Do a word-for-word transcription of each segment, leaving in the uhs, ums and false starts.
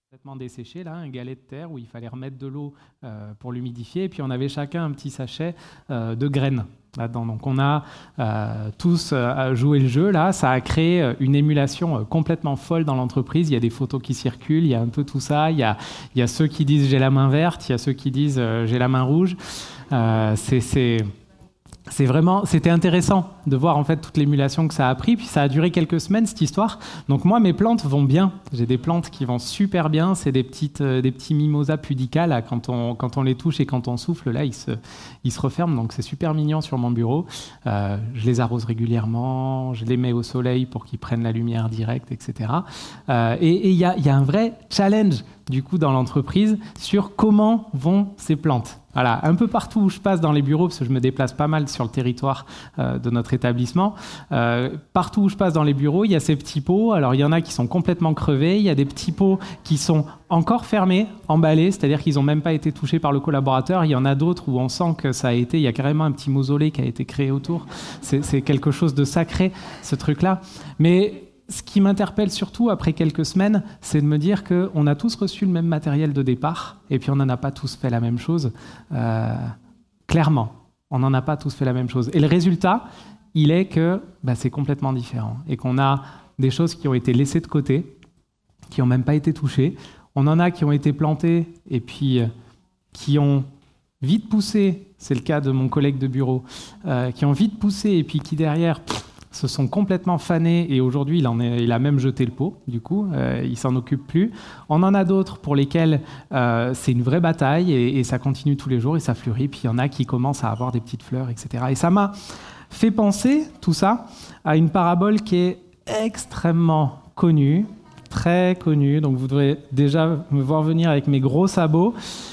complètement desséché, là, un galet de terre où il fallait remettre de l'eau euh, pour l'humidifier. Et puis on avait chacun un petit sachet euh, de graines là-dedans. Donc on a euh, tous euh, joué le jeu. Là, ça a créé une émulation euh, complètement folle dans l'entreprise. Il y a des photos qui circulent, il y a un peu tout ça. Il y a, il y a ceux qui disent j'ai la main verte, il y a ceux qui disent euh, j'ai la main rouge. Euh, c'est... c'est C'est vraiment, c'était intéressant de voir en fait toute l'émulation que ça a pris. Puis ça a duré quelques semaines cette histoire. Donc moi, mes plantes vont bien. J'ai des plantes qui vont super bien. C'est des petites, euh, des petits mimosas pudica là. Quand on, quand on les touche et quand on souffle là, ils se, ils se referment. Donc c'est super mignon sur mon bureau. Euh, je les arrose régulièrement. Je les mets au soleil pour qu'ils prennent la lumière directe, et cetera. Euh, et il y a, y a un vrai challenge du coup dans l'entreprise sur comment vont ces plantes. Voilà, un peu partout où je passe dans les bureaux, parce que je me déplace pas mal sur le territoire euh, de notre établissement, euh, partout où je passe dans les bureaux, il y a ces petits pots. Alors, il y en a qui sont complètement crevés, il y a des petits pots qui sont encore fermés, emballés, c'est-à-dire qu'ils n'ont même pas été touchés par le collaborateur. Il y en a d'autres où on sent que ça a été, il y a carrément un petit mausolée qui a été créé autour. C'est, c'est quelque chose de sacré, ce truc-là. Mais ce qui m'interpelle surtout après quelques semaines, c'est de me dire qu'on a tous reçu le même matériel de départ et puis on n'en a pas tous fait la même chose. Euh, clairement, on n'en a pas tous fait la même chose. Et le résultat, il est que bah, c'est complètement différent et qu'on a des choses qui ont été laissées de côté, qui n'ont même pas été touchées. On en a qui ont été plantées et puis euh, qui ont vite poussé, c'est le cas de mon collègue de bureau, euh, qui ont vite poussé et puis qui derrière... Pff, se sont complètement fanés et aujourd'hui il, en est, il a même jeté le pot, du coup, euh, il ne s'en occupe plus. On en a d'autres pour lesquels euh, c'est une vraie bataille et, et ça continue tous les jours et ça fleurit, puis il y en a qui commencent à avoir des petites fleurs, et cetera. Et ça m'a fait penser, tout ça, à une parabole qui est extrêmement connue, très connue, donc vous devrez déjà me voir venir avec mes gros sabots,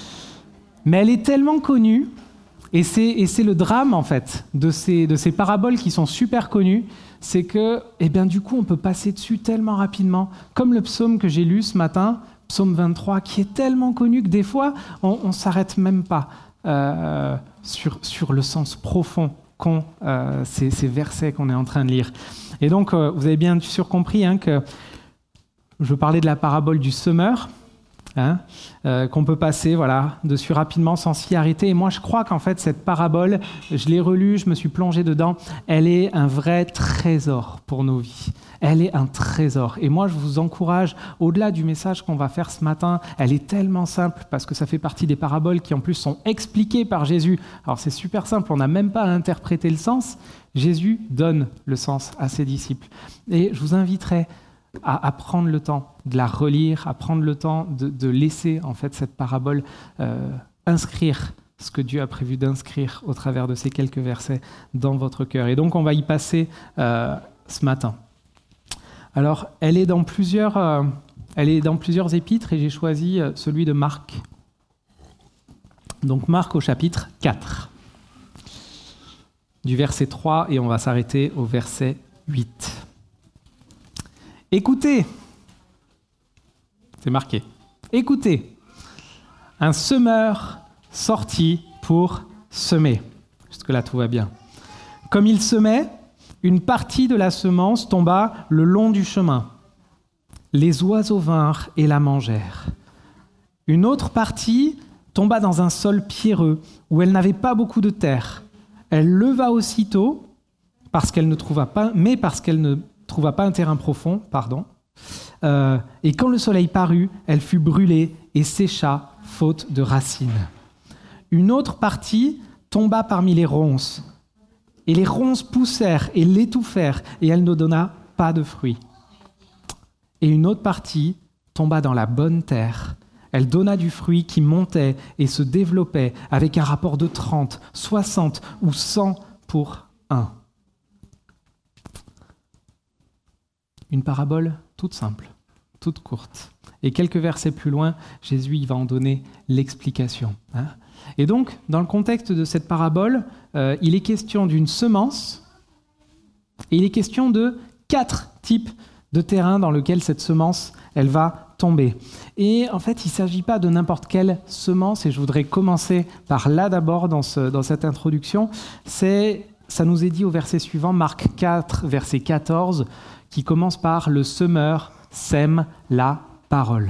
mais elle est tellement connue. Et c'est, et c'est le drame, en fait, de ces, de ces paraboles qui sont super connues, c'est que, eh bien, du coup, on peut passer dessus tellement rapidement, comme le psaume que j'ai lu ce matin, psaume vingt-trois, qui est tellement connu que des fois, on ne s'arrête même pas euh, sur, sur le sens profond qu'ont euh, ces, ces versets qu'on est en train de lire. Et donc, euh, vous avez bien sûr compris hein, que je parlais de la parabole du semeur, Hein, euh, qu'on peut passer voilà, dessus rapidement sans s'y arrêter. Et moi, je crois qu'en fait, cette parabole, je l'ai relue, je me suis plongé dedans, elle est un vrai trésor pour nos vies. Elle est un trésor. Et moi, je vous encourage, au-delà du message qu'on va faire ce matin, elle est tellement simple parce que ça fait partie des paraboles qui, en plus, sont expliquées par Jésus. Alors, c'est super simple, on n'a même pas à interpréter le sens. Jésus donne le sens à ses disciples. Et je vous inviterai à, à prendre le temps de la relire, à prendre le temps de, de laisser en fait cette parabole euh, inscrire ce que Dieu a prévu d'inscrire au travers de ces quelques versets dans votre cœur. Et donc on va y passer euh, ce matin. Alors elle est dans plusieurs, euh, elle est dans plusieurs épîtres et j'ai choisi euh, celui de Marc. Donc Marc au chapitre quatre, du verset trois et on va s'arrêter au verset huit. Écoutez, c'est marqué, écoutez, un semeur sortit pour semer. Jusque-là, tout va bien. Comme il semait, une partie de la semence tomba le long du chemin. Les oiseaux vinrent et la mangèrent. Une autre partie tomba dans un sol pierreux, où elle n'avait pas beaucoup de terre. Elle leva aussitôt, parce qu'elle ne trouva pas, mais parce qu'elle ne trouva pas un terrain profond, pardon. Euh, et quand le soleil parut, elle fut brûlée et sécha, faute de racines. Une autre partie tomba parmi les ronces, et les ronces poussèrent et l'étouffèrent, et elle ne donna pas de fruits. Et une autre partie tomba dans la bonne terre. Elle donna du fruit qui montait et se développait avec un rapport de trente, soixante ou cent pour un. Une parabole toute simple, toute courte. Et quelques versets plus loin, Jésus il va en donner l'explication. Hein. Et donc, dans le contexte de cette parabole, euh, il est question d'une semence et il est question de quatre types de terrains dans lesquels cette semence elle va tomber. Et en fait, il ne s'agit pas de n'importe quelle semence, et je voudrais commencer par là d'abord dans, ce, dans cette introduction. C'est, ça nous est dit au verset suivant, Marc quatre, verset quatorze, qui commence par « Le semeur sème la parole ».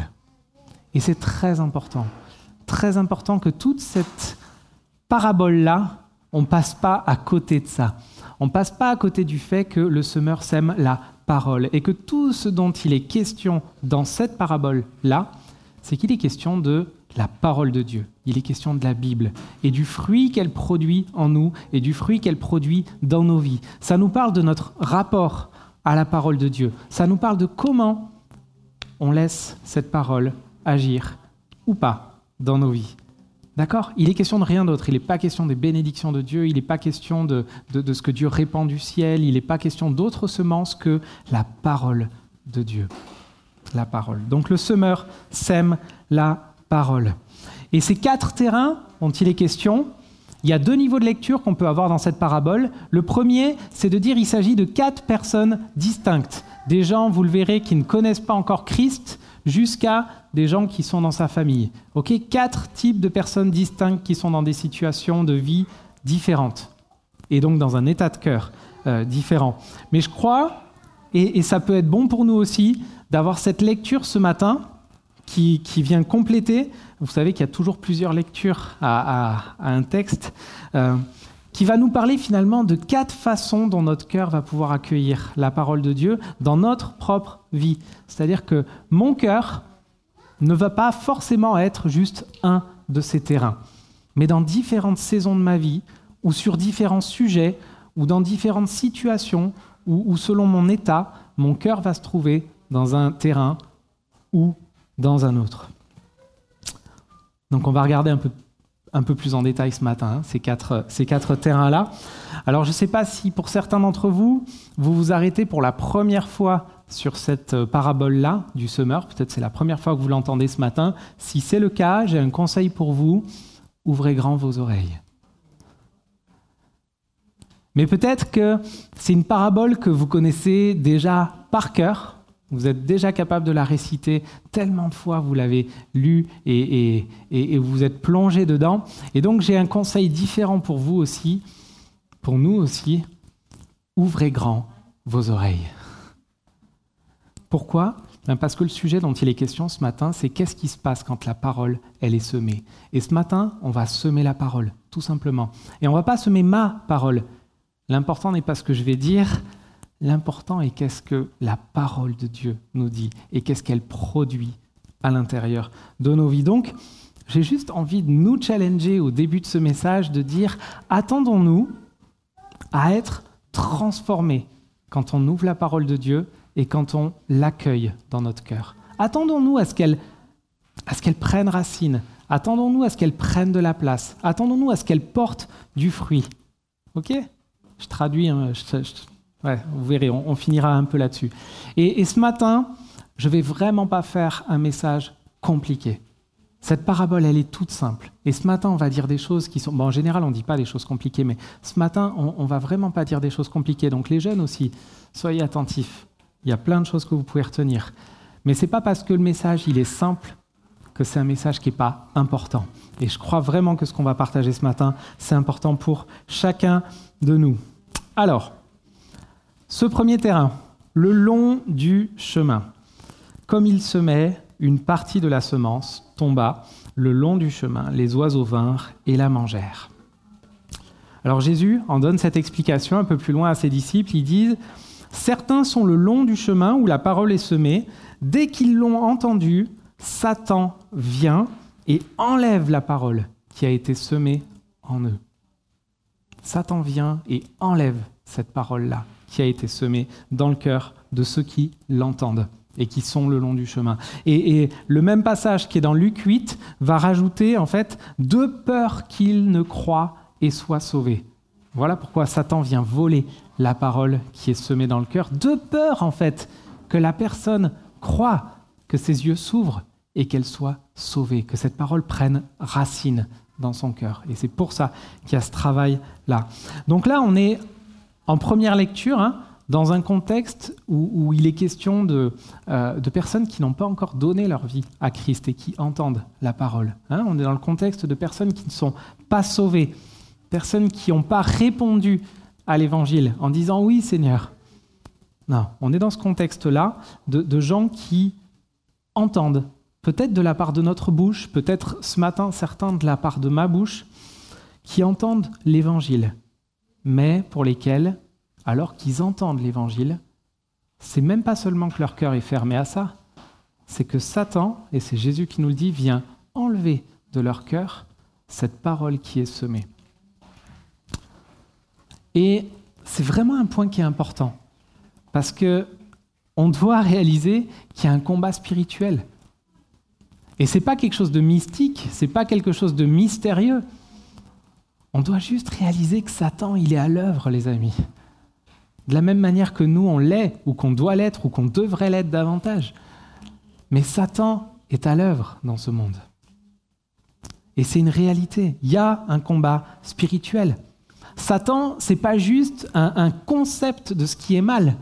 Et c'est très important, très important que toute cette parabole-là, on ne passe pas à côté de ça. On ne passe pas à côté du fait que le semeur sème la parole et que tout ce dont il est question dans cette parabole-là, c'est qu'il est question de la parole de Dieu. Il est question de la Bible et du fruit qu'elle produit en nous et du fruit qu'elle produit dans nos vies. Ça nous parle de notre rapport à la parole de Dieu. Ça nous parle de comment on laisse cette parole agir ou pas dans nos vies. D'accord ? Il est question de rien d'autre. Il n'est pas question des bénédictions de Dieu. Il n'est pas question de, de, de ce que Dieu répand du ciel. Il n'est pas question d'autre semence que la parole de Dieu. La parole. Donc le semeur sème la parole. Et ces quatre terrains dont il est question, il y a deux niveaux de lecture qu'on peut avoir dans cette parabole. Le premier, c'est de dire qu'il s'agit de quatre personnes distinctes. Des gens, vous le verrez, qui ne connaissent pas encore Christ, jusqu'à des gens qui sont dans sa famille. Ok, quatre types de personnes distinctes qui sont dans des situations de vie différentes. Et donc dans un état de cœur euh, différent. Mais je crois, et, et ça peut être bon pour nous aussi, d'avoir cette lecture ce matin qui, qui vient compléter. Vous savez qu'il y a toujours plusieurs lectures à, à, à un texte, euh, qui va nous parler finalement de quatre façons dont notre cœur va pouvoir accueillir la parole de Dieu dans notre propre vie. C'est-à-dire que mon cœur ne va pas forcément être juste un de ces terrains, mais dans différentes saisons de ma vie, ou sur différents sujets, ou dans différentes situations, ou, ou selon mon état, mon cœur va se trouver dans un terrain ou dans un autre. Donc on va regarder un peu, un peu plus en détail ce matin, hein, ces quatre, ces quatre terrains-là. Alors je ne sais pas si pour certains d'entre vous, vous vous arrêtez pour la première fois sur cette parabole-là du semeur. Peut-être c'est la première fois que vous l'entendez ce matin. Si c'est le cas, j'ai un conseil pour vous. Ouvrez grand vos oreilles. Mais peut-être que c'est une parabole que vous connaissez déjà par cœur. Vous êtes déjà capable de la réciter tellement de fois, vous l'avez lu et, et, et, et vous êtes plongé dedans. Et donc j'ai un conseil différent pour vous aussi, pour nous aussi. Ouvrez grand vos oreilles. Pourquoi ? Ben parce que le sujet dont il est question ce matin, c'est qu'est-ce qui se passe quand la parole, elle est semée. Et ce matin, on va semer la parole, tout simplement. Et on ne va pas semer ma parole. L'important n'est pas ce que je vais dire, l'important est qu'est-ce que la parole de Dieu nous dit et qu'est-ce qu'elle produit à l'intérieur de nos vies. Donc, j'ai juste envie de nous challenger au début de ce message, de dire, attendons-nous à être transformés quand on ouvre la parole de Dieu et quand on l'accueille dans notre cœur. Attendons-nous à ce qu'elle, à ce qu'elle prenne racine. Attendons-nous à ce qu'elle prenne de la place. Attendons-nous à ce qu'elle porte du fruit. Ok ? Je traduis, hein, je, je, ouais, vous verrez, on, on finira un peu là-dessus. Et, et ce matin, je ne vais vraiment pas faire un message compliqué. Cette parabole, elle est toute simple. Et ce matin, on va dire des choses qui sont... Bon, en général, on ne dit pas des choses compliquées, mais ce matin, on ne va vraiment pas dire des choses compliquées. Donc les jeunes aussi, soyez attentifs. Il y a plein de choses que vous pouvez retenir. Mais ce n'est pas parce que le message il est simple que c'est un message qui n'est pas important. Et je crois vraiment que ce qu'on va partager ce matin, c'est important pour chacun de nous. Alors, ce premier terrain, le long du chemin. Comme il semait, une partie de la semence tomba le long du chemin. Les oiseaux vinrent et la mangèrent. Alors Jésus en donne cette explication un peu plus loin à ses disciples. Ils disent... Certains sont le long du chemin où la parole est semée. Dès qu'ils l'ont entendue, Satan vient et enlève la parole qui a été semée en eux. Satan vient et enlève cette parole-là qui a été semée dans le cœur de ceux qui l'entendent et qui sont le long du chemin. Et, et le même passage qui est dans Luc huit va rajouter en fait de peur qu'ils ne croient et soient sauvés. Voilà pourquoi Satan vient voler la parole qui est semée dans le cœur, de peur en fait que la personne croie, que ses yeux s'ouvrent et qu'elle soit sauvée, que cette parole prenne racine dans son cœur. Et c'est pour ça qu'il y a ce travail-là. Donc là, on est en première lecture, hein, dans un contexte où, où il est question de, euh, de personnes qui n'ont pas encore donné leur vie à Christ et qui entendent la parole. Hein. On est dans le contexte de personnes qui ne sont pas sauvées, personnes qui n'ont pas répondu à l'évangile en disant « Oui, Seigneur ». Non, on est dans ce contexte-là de, de gens qui entendent peut-être de la part de notre bouche, peut-être ce matin certains de la part de ma bouche, qui entendent l'Évangile, mais pour lesquels, alors qu'ils entendent l'Évangile, c'est même pas seulement que leur cœur est fermé à ça, c'est que Satan, et c'est Jésus qui nous le dit, vient enlever de leur cœur cette parole qui est semée. Et c'est vraiment un point qui est important, parce qu'on doit réaliser qu'il y a un combat spirituel. Et ce n'est pas quelque chose de mystique, ce n'est pas quelque chose de mystérieux. On doit juste réaliser que Satan, il est à l'œuvre, les amis. De la même manière que nous, on l'est, ou qu'on doit l'être, ou qu'on devrait l'être davantage. Mais Satan est à l'œuvre dans ce monde. Et c'est une réalité. Il y a un combat spirituel. Satan, ce n'est pas juste un, un concept de ce qui est mal.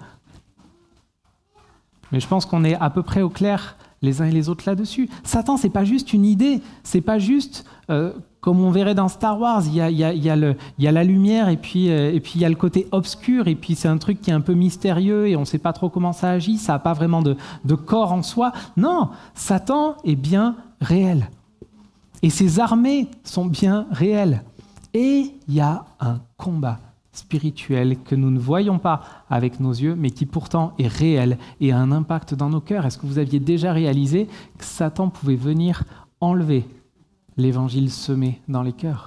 Mais je pense qu'on est à peu près au clair les uns et les autres là-dessus. Satan, ce n'est pas juste une idée. Ce n'est pas juste, euh, comme on verrait dans Star Wars, il y a, il y a, il y a, le, il y a la lumière et puis, euh, et puis il y a le côté obscur et puis c'est un truc qui est un peu mystérieux et on ne sait pas trop comment ça agit. Ça n'a pas vraiment de, de corps en soi. Non, Satan est bien réel. Et ses armées sont bien réelles. Et il y a un combat spirituel que nous ne voyons pas avec nos yeux, mais qui pourtant est réel et a un impact dans nos cœurs. Est-ce que vous aviez déjà réalisé que Satan pouvait venir enlever l'évangile semé dans les cœurs?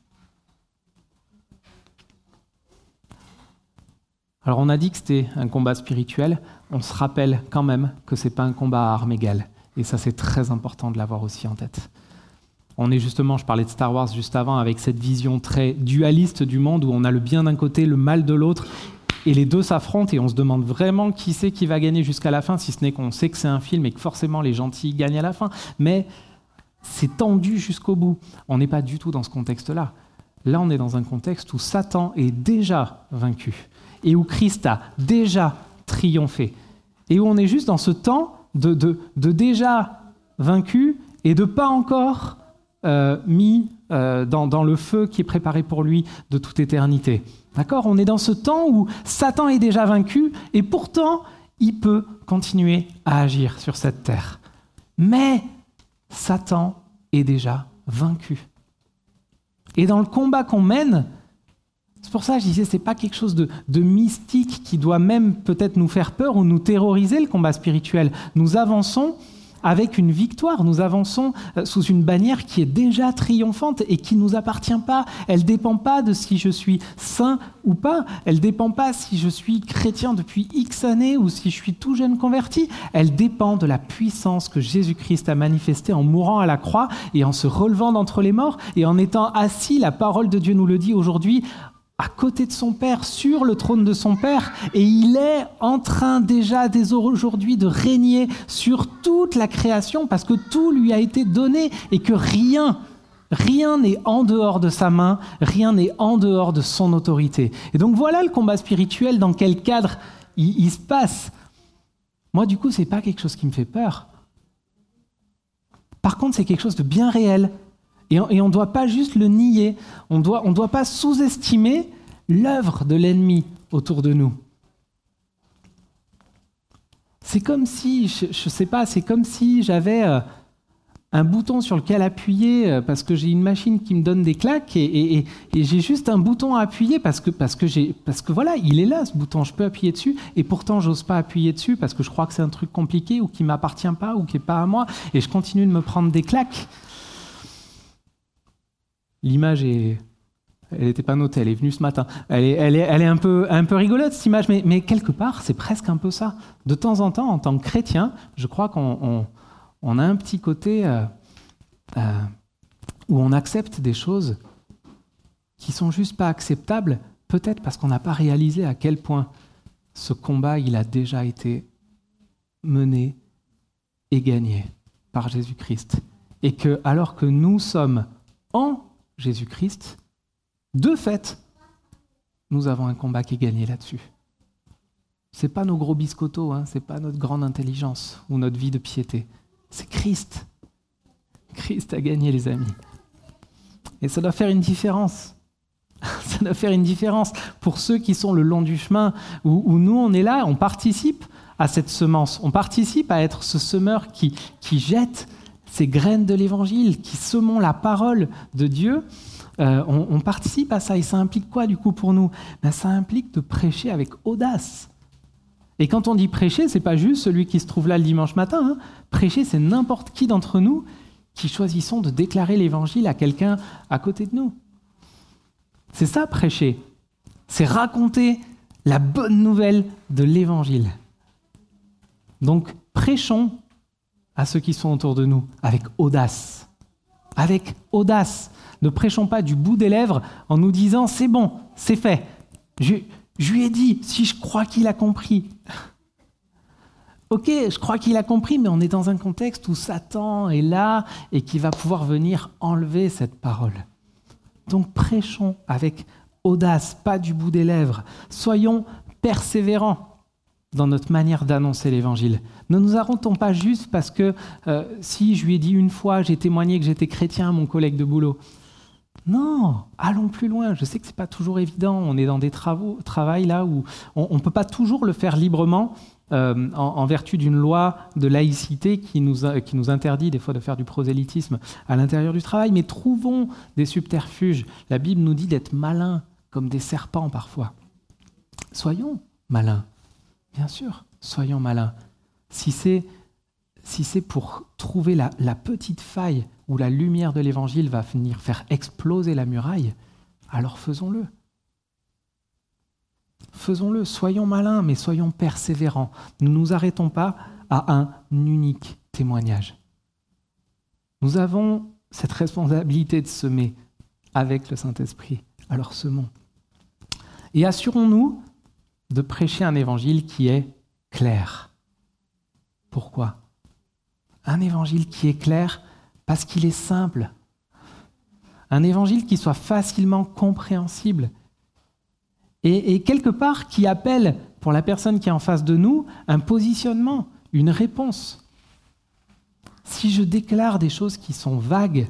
Alors on a dit que c'était un combat spirituel, on se rappelle quand même que ce n'est pas un combat à armes égales. Et ça c'est très important de l'avoir aussi en tête. On est justement, je parlais de Star Wars juste avant, avec cette vision très dualiste du monde où on a le bien d'un côté, le mal de l'autre, et les deux s'affrontent et on se demande vraiment qui c'est qui va gagner jusqu'à la fin, si ce n'est qu'on sait que c'est un film et que forcément les gentils gagnent à la fin. Mais c'est tendu jusqu'au bout. On n'est pas du tout dans ce contexte-là. Là, on est dans un contexte où Satan est déjà vaincu et où Christ a déjà triomphé et où on est juste dans ce temps de, de, de déjà vaincu et de pas encore Euh, mis euh, dans, dans le feu qui est préparé pour lui de toute éternité. D'accord ? On est dans ce temps où Satan est déjà vaincu et pourtant, il peut continuer à agir sur cette terre. Mais Satan est déjà vaincu. Et dans le combat qu'on mène, c'est pour ça que je disais, c'est pas quelque chose de, de mystique qui doit même peut-être nous faire peur ou nous terroriser, le combat spirituel. Nous avançons avec une victoire, nous avançons sous une bannière qui est déjà triomphante et qui ne nous appartient pas. Elle ne dépend pas de si je suis saint ou pas. Elle ne dépend pas si je suis chrétien depuis X années ou si je suis tout jeune converti. Elle dépend de la puissance que Jésus-Christ a manifestée en mourant à la croix et en se relevant d'entre les morts et en étant assis, la parole de Dieu nous le dit aujourd'hui, à côté de son Père, sur le trône de son Père, et il est en train déjà, dès aujourd'hui, de régner sur toute la création, parce que tout lui a été donné, et que rien, rien n'est en dehors de sa main, rien n'est en dehors de son autorité. Et donc voilà le combat spirituel, dans quel cadre il, il se passe. Moi, du coup, c'est pas quelque chose qui me fait peur. Par contre, c'est quelque chose de bien réel. Et on ne doit pas juste le nier, on doit, on doit pas sous-estimer l'œuvre de l'ennemi autour de nous. C'est comme si, je ne sais pas, c'est comme si j'avais euh, un bouton sur lequel appuyer euh, parce que j'ai une machine qui me donne des claques et, et, et, et j'ai juste un bouton à appuyer parce que, parce, que j'ai, parce que voilà, il est là ce bouton, je peux appuyer dessus et pourtant j'ose pas appuyer dessus parce que je crois que c'est un truc compliqué ou qui ne m'appartient pas ou qui n'est pas à moi et je continue de me prendre des claques. L'image, est, elle n'était pas notée, elle est venue ce matin. Elle est, elle est, elle est un, peu, un peu rigolote, cette image, mais, mais quelque part, c'est presque un peu ça. De temps en temps, en tant que chrétien, je crois qu'on on, on a un petit côté euh, euh, où on accepte des choses qui ne sont juste pas acceptables, peut-être parce qu'on n'a pas réalisé à quel point ce combat, il a déjà été mené et gagné par Jésus-Christ. Et que, alors que nous sommes en Jésus-Christ, de fait, nous avons un combat qui est gagné là-dessus. Ce n'est pas nos gros biscottos, hein, ce n'est pas notre grande intelligence ou notre vie de piété. C'est Christ. Christ a gagné, les amis. Et ça doit faire une différence. Ça doit faire une différence pour ceux qui sont le long du chemin, où, où nous, on est là, on participe à cette semence, on participe à être ce semeur qui, qui jette ces graines de l'Évangile, qui semons la parole de Dieu. Euh, on, on participe à ça, et ça implique quoi du coup pour nous ? Ben, ça implique de prêcher avec audace. Et quand on dit prêcher, c'est pas juste celui qui se trouve là le dimanche matin. Hein. Prêcher, c'est n'importe qui d'entre nous qui choisissons de déclarer l'Évangile à quelqu'un à côté de nous. C'est ça, prêcher. C'est raconter la bonne nouvelle de l'Évangile. Donc, prêchons à ceux qui sont autour de nous avec audace. Avec audace. Ne prêchons pas du bout des lèvres en nous disant « c'est bon, c'est fait. Je, je lui ai dit, si je crois qu'il a compris. » Ok, je crois qu'il a compris, mais on est dans un contexte où Satan est là et qui va pouvoir venir enlever cette parole. Donc prêchons avec audace, pas du bout des lèvres. Soyons persévérants dans notre manière d'annoncer l'Évangile. Ne nous arrêtons pas juste parce que euh, si je lui ai dit une fois, j'ai témoigné que j'étais chrétien à mon collègue de boulot. Non, allons plus loin. Je sais que ce n'est pas toujours évident. On est dans des travaux, travails là où on ne peut pas toujours le faire librement euh, en, en vertu d'une loi de laïcité qui nous, qui nous interdit des fois de faire du prosélytisme à l'intérieur du travail. Mais trouvons des subterfuges. La Bible nous dit d'être malins comme des serpents parfois. Soyons malins. Bien sûr, soyons malins. Si c'est, si c'est pour trouver la, la petite faille où la lumière de l'Évangile va venir faire exploser la muraille, alors faisons-le. Faisons-le, soyons malins, mais soyons persévérants. Ne nous arrêtons pas à un unique témoignage. Nous avons cette responsabilité de semer avec le Saint-Esprit, alors semons. Et assurons-nous de prêcher un évangile qui est clair. Pourquoi ? Un évangile qui est clair parce qu'il est simple. Un évangile qui soit facilement compréhensible. Et, et quelque part qui appelle, pour la personne qui est en face de nous, un positionnement, une réponse. Si je déclare des choses qui sont vagues,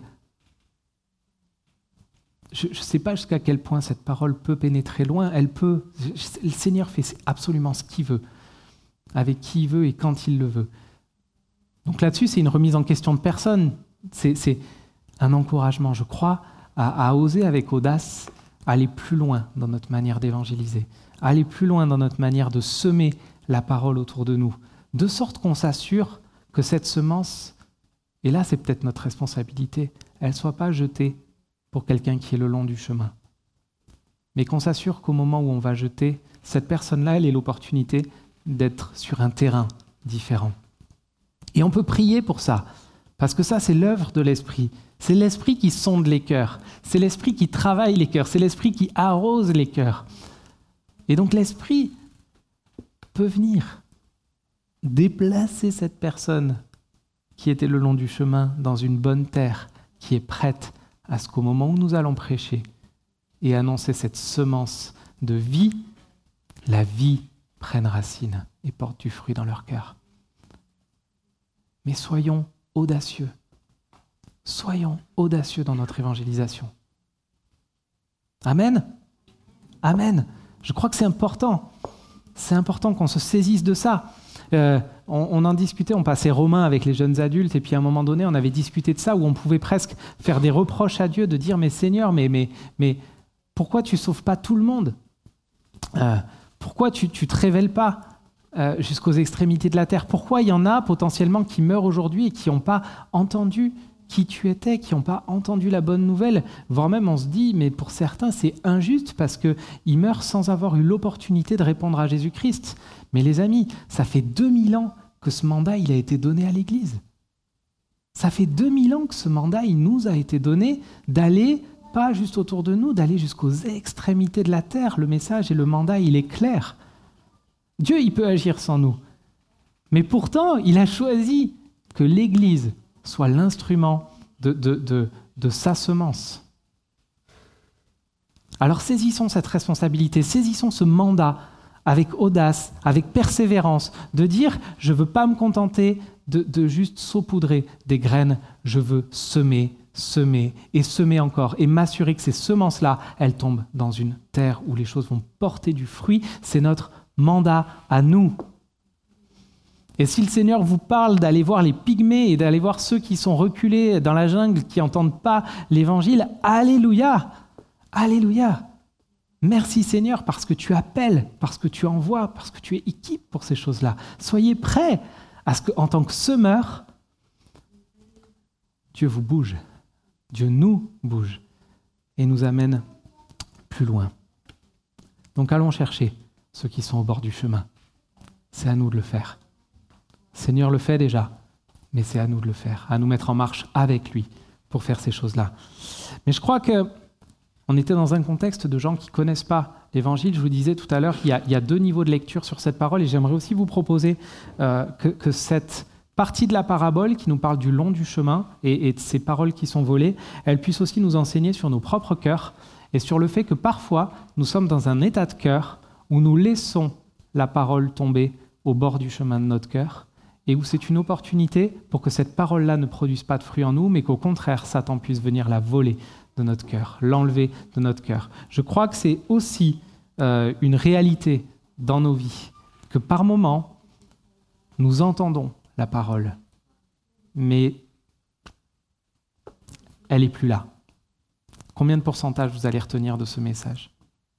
je ne sais pas jusqu'à quel point cette parole peut pénétrer loin. Elle peut. Le Seigneur fait absolument ce qu'il veut, avec qui il veut et quand il le veut. Donc là-dessus, c'est une remise en question de personne. C'est, c'est un encouragement, je crois, à, à oser avec audace aller plus loin dans notre manière d'évangéliser, aller plus loin dans notre manière de semer la parole autour de nous, de sorte qu'on s'assure que cette semence, et là c'est peut-être notre responsabilité, elle ne soit pas jetée pour quelqu'un qui est le long du chemin, mais qu'on s'assure qu'au moment où on va jeter, cette personne-là, elle ait l'opportunité d'être sur un terrain différent. Et on peut prier pour ça, parce que ça, c'est l'œuvre de l'Esprit. C'est l'Esprit qui sonde les cœurs. C'est l'Esprit qui travaille les cœurs. C'est l'Esprit qui arrose les cœurs. Et donc l'Esprit peut venir déplacer cette personne qui était le long du chemin dans une bonne terre, qui est prête à ce qu'au moment où nous allons prêcher et annoncer cette semence de vie, la vie prenne racine et porte du fruit dans leur cœur. Mais soyons audacieux. Soyons audacieux dans notre évangélisation. Amen. Amen. Je crois que c'est important. C'est important qu'on se saisisse de ça. Euh, on, on en discutait, on passait Romain avec les jeunes adultes, et puis à un moment donné, on avait discuté de ça, où on pouvait presque faire des reproches à Dieu, de dire « Mais Seigneur, mais, mais, mais pourquoi tu ne sauves pas tout le monde euh, Pourquoi tu ne te révèles pas euh, jusqu'aux extrémités de la terre ? Pourquoi il y en a potentiellement qui meurent aujourd'hui et qui n'ont pas entendu qui tu étais, qui n'ont pas entendu la bonne nouvelle, voire même on se dit, mais pour certains c'est injuste parce qu'ils meurent sans avoir eu l'opportunité de répondre à Jésus-Christ. Mais les amis, ça fait deux mille ans que ce mandat il a été donné à l'Église. Ça fait deux mille ans que ce mandat il nous a été donné d'aller, pas juste autour de nous, d'aller jusqu'aux extrémités de la terre. Le message et le mandat, il est clair. Dieu, il peut agir sans nous. Mais pourtant, il a choisi que l'Église soit l'instrument de, de, de, de sa semence. Alors saisissons cette responsabilité, saisissons ce mandat avec audace, avec persévérance, de dire « je ne veux pas me contenter de, de juste saupoudrer des graines, je veux semer, semer et semer encore et m'assurer que ces semences-là, elles tombent dans une terre où les choses vont porter du fruit. » C'est notre mandat à nous. Et si le Seigneur vous parle d'aller voir les pygmées et d'aller voir ceux qui sont reculés dans la jungle, qui n'entendent pas l'évangile, alléluia, alléluia. Merci Seigneur parce que tu appelles, parce que tu envoies, parce que tu es équipe pour ces choses-là. Soyez prêts à ce qu'en tant que semeur, Dieu vous bouge, Dieu nous bouge et nous amène plus loin. Donc allons chercher ceux qui sont au bord du chemin. C'est à nous de le faire. Le Seigneur le fait déjà, mais c'est à nous de le faire, à nous mettre en marche avec lui pour faire ces choses-là. Mais je crois qu'on était dans un contexte de gens qui ne connaissent pas l'Évangile. Je vous disais tout à l'heure qu'il y a, il y a deux niveaux de lecture sur cette parole et j'aimerais aussi vous proposer euh, que, que cette partie de la parabole qui nous parle du long du chemin et, et de ces paroles qui sont volées, elle puisse aussi nous enseigner sur nos propres cœurs et sur le fait que parfois nous sommes dans un état de cœur où nous laissons la parole tomber au bord du chemin de notre cœur et où c'est une opportunité pour que cette parole-là ne produise pas de fruit en nous, mais qu'au contraire, Satan puisse venir la voler de notre cœur, l'enlever de notre cœur. Je crois que c'est aussi euh, une réalité dans nos vies, que par moments, nous entendons la parole, mais elle n'est plus là. Combien de pourcentage vous allez retenir de ce message ?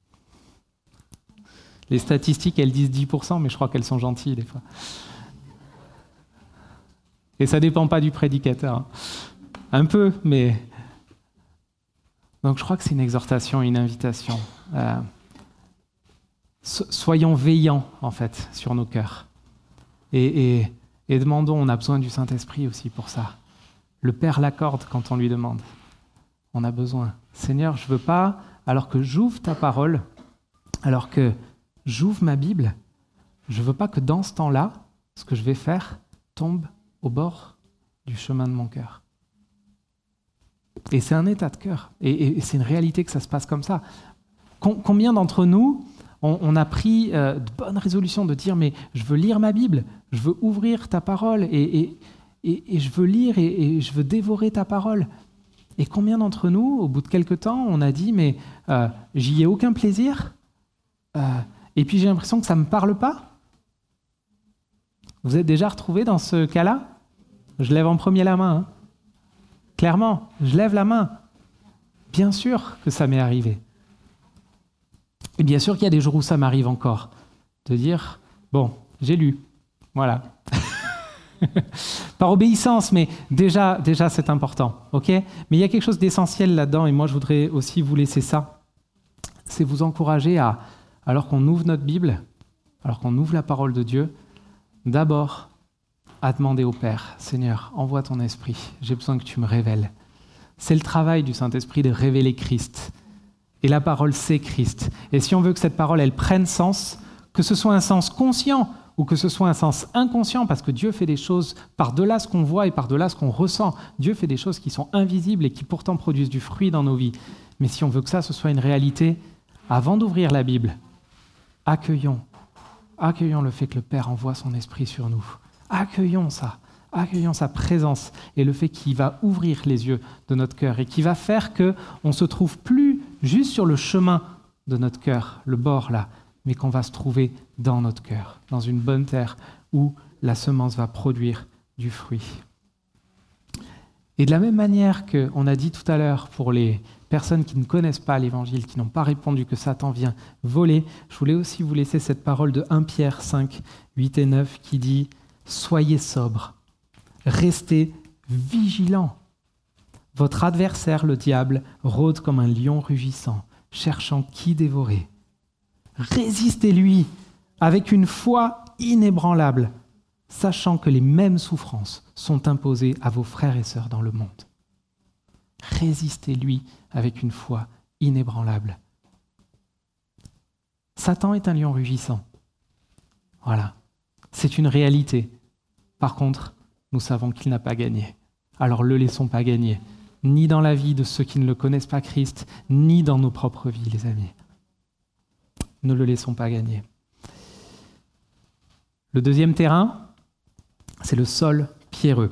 Les statistiques, elles disent dix pour cent, mais je crois qu'elles sont gentilles des fois. Et ça ne dépend pas du prédicateur. Hein. Un peu, mais... Donc je crois que c'est une exhortation, une invitation. Euh... Soyons veillants, en fait, sur nos cœurs. Et, et, et demandons, on a besoin du Saint-Esprit aussi pour ça. Le Père l'accorde quand on lui demande. On a besoin. Seigneur, je ne veux pas, alors que j'ouvre ta parole, alors que j'ouvre ma Bible, je ne veux pas que dans ce temps-là, ce que je vais faire tombe au bord du chemin de mon cœur. Et c'est un état de cœur. Et, et, et c'est une réalité que ça se passe comme ça. Com- combien d'entre nous, on, on a pris euh, de bonnes résolutions de dire « mais je veux lire ma Bible, je veux ouvrir ta parole et, et, et, et je veux lire et, et je veux dévorer ta parole ». Et combien d'entre nous, au bout de quelques temps, on a dit « mais euh, j'y ai aucun plaisir euh, et puis j'ai l'impression que ça ne me parle pas ». Vous êtes déjà retrouvés dans ce cas-là ? Je lève en premier la main. Hein. Clairement, je lève la main. Bien sûr que ça m'est arrivé. Et bien sûr qu'il y a des jours où ça m'arrive encore. De dire, bon, j'ai lu. Voilà. Par obéissance, mais déjà, déjà c'est important. Okay ? Mais il y a quelque chose d'essentiel là-dedans, et moi je voudrais aussi vous laisser ça. C'est vous encourager à, alors qu'on ouvre notre Bible, alors qu'on ouvre la parole de Dieu, d'abord, à demander au Père, Seigneur, envoie ton esprit, j'ai besoin que tu me révèles. C'est le travail du Saint-Esprit de révéler Christ. Et la parole, c'est Christ. Et si on veut que cette parole, elle prenne sens, que ce soit un sens conscient ou que ce soit un sens inconscient, parce que Dieu fait des choses par-delà ce qu'on voit et par-delà ce qu'on ressent. Dieu fait des choses qui sont invisibles et qui pourtant produisent du fruit dans nos vies. Mais si on veut que ça, ce soit une réalité, avant d'ouvrir la Bible, accueillons, accueillons le fait que le Père envoie son esprit sur nous. Accueillons ça, accueillons sa présence et le fait qu'il va ouvrir les yeux de notre cœur et qui va faire qu'on ne se trouve plus juste sur le chemin de notre cœur, le bord là, mais qu'on va se trouver dans notre cœur, dans une bonne terre où la semence va produire du fruit. Et de la même manière qu'on a dit tout à l'heure pour les personnes qui ne connaissent pas l'Évangile, qui n'ont pas répondu que Satan vient voler, je voulais aussi vous laisser cette parole de premier Pierre cinq, huit et neuf qui dit « Soyez sobres, restez vigilants. Votre adversaire, le diable, rôde comme un lion rugissant, cherchant qui dévorer. Résistez-lui avec une foi inébranlable, sachant que les mêmes souffrances sont imposées à vos frères et sœurs dans le monde. Résistez-lui avec une foi inébranlable. » Satan est un lion rugissant. Voilà, c'est une réalité. Par contre, nous savons qu'il n'a pas gagné. Alors ne le laissons pas gagner, ni dans la vie de ceux qui ne le connaissent pas Christ, ni dans nos propres vies, les amis. Ne le laissons pas gagner. Le deuxième terrain, c'est le sol pierreux.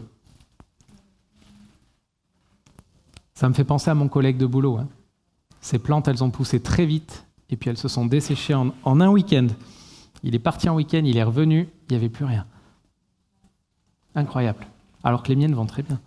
Ça me fait penser à mon collègue de boulot. Hein. Ces plantes, elles ont poussé très vite et puis elles se sont desséchées en, en un week-end. Il est parti en week-end, il est revenu, il n'y avait plus rien. Incroyable. Alors que les miennes vont très bien.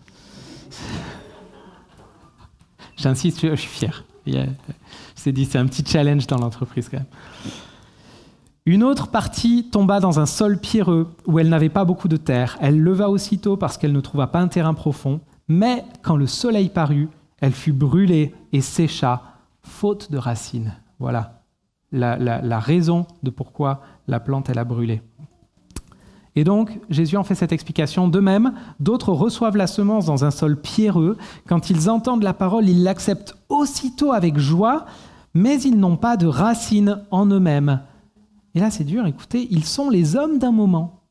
J'insiste, je suis fier. Je t'ai dit, c'est un petit challenge dans l'entreprise quand même. Une autre partie tomba dans un sol pierreux où elle n'avait pas beaucoup de terre. Elle leva aussitôt parce qu'elle ne trouva pas un terrain profond. Mais quand le soleil parut, elle fut brûlée et sécha, faute de racines. Voilà la, la, la raison de pourquoi la plante elle a brûlé. Et donc, Jésus en fait cette explication. De même, d'autres reçoivent la semence dans un sol pierreux. Quand ils entendent la parole, ils l'acceptent aussitôt avec joie, mais ils n'ont pas de racines en eux-mêmes. Et là, c'est dur, écoutez, ils sont les hommes d'un moment.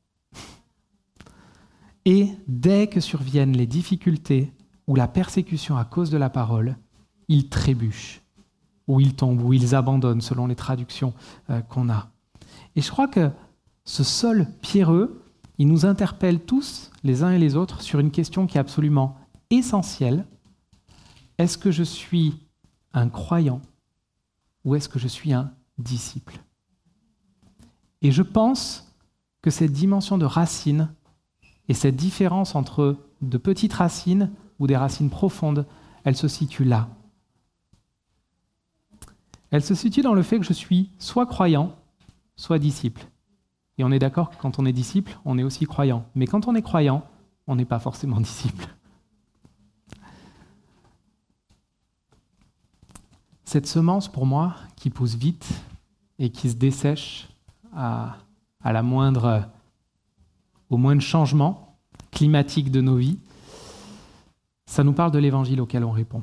Et dès que surviennent les difficultés ou la persécution à cause de la parole, ils trébuchent, ou ils tombent, ou ils abandonnent, selon les traductions euh, qu'on a. Et je crois que ce sol pierreux, il nous interpelle tous, les uns et les autres, sur une question qui est absolument essentielle. Est-ce que je suis un croyant ou est-ce que je suis un disciple ? Et je pense que cette dimension de racine et cette différence entre de petites racines ou des racines profondes, elle se situe là. Elle se situe dans le fait que je suis soit croyant, soit disciple. Et on est d'accord que quand on est disciple, on est aussi croyant. Mais quand on est croyant, on n'est pas forcément disciple. Cette semence, pour moi, qui pousse vite et qui se dessèche à, à la moindre, au moindre changement climatique de nos vies, ça nous parle de l'évangile auquel on répond.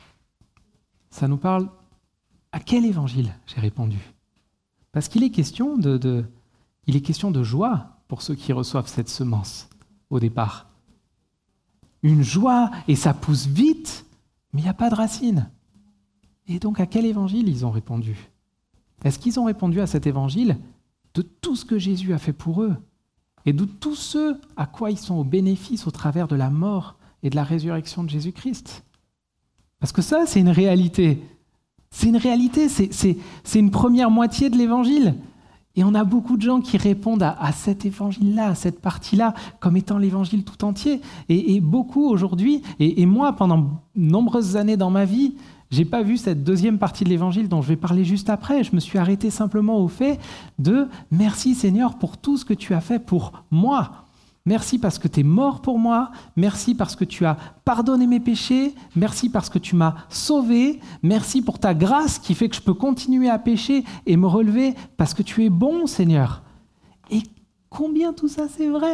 Ça nous parle à quel évangile j'ai répondu ? Parce qu'il est question de, de, il est question de joie pour ceux qui reçoivent cette semence au départ. Une joie, et ça pousse vite, mais il n'y a pas de racines. Et donc, à quel évangile ils ont répondu ? Est-ce qu'ils ont répondu à cet évangile de tout ce que Jésus a fait pour eux et de tout ce à quoi ils sont au bénéfice au travers de la mort et de la résurrection de Jésus-Christ ? Parce que ça, c'est une réalité. C'est une réalité, c'est, c'est, c'est une première moitié de l'évangile. Et on a beaucoup de gens qui répondent à, à cet évangile-là, à cette partie-là, comme étant l'évangile tout entier. Et, et beaucoup aujourd'hui, et, et moi, pendant nombreuses années dans ma vie, je n'ai pas vu cette deuxième partie de l'évangile dont je vais parler juste après. Je me suis arrêté simplement au fait de « Merci Seigneur pour tout ce que tu as fait pour moi ». Merci parce que tu es mort pour moi. Merci parce que tu as pardonné mes péchés. Merci parce que tu m'as sauvé. Merci pour ta grâce qui fait que je peux continuer à pécher et me relever parce que tu es bon, Seigneur. Et combien tout ça, c'est vrai ?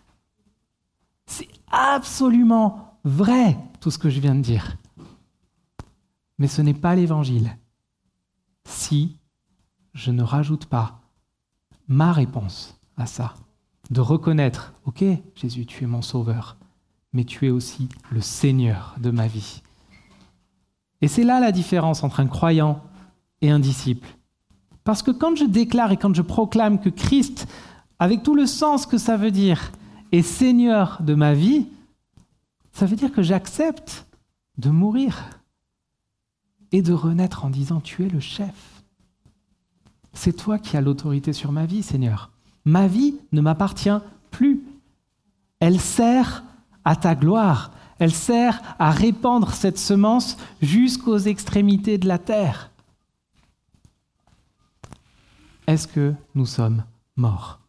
C'est absolument vrai, tout ce que je viens de dire. Mais ce n'est pas l'évangile si je ne rajoute pas ma réponse à ça. De reconnaître, ok, Jésus, tu es mon sauveur, mais tu es aussi le Seigneur de ma vie. Et c'est là la différence entre un croyant et un disciple. Parce que quand je déclare et quand je proclame que Christ, avec tout le sens que ça veut dire, est Seigneur de ma vie, ça veut dire que j'accepte de mourir et de renaître en disant, tu es le chef. C'est toi qui as l'autorité sur ma vie, Seigneur. Ma vie ne m'appartient plus. Elle sert à ta gloire. Elle sert à répandre cette semence jusqu'aux extrémités de la terre. Est-ce que nous sommes morts